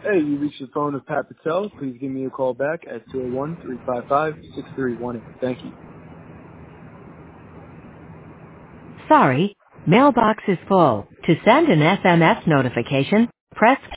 Hey, you reached the phone of Pat Patel. Please give me a call back at 201-355-6318. Thank you. Sorry, mailbox is full. To send an SMS notification, press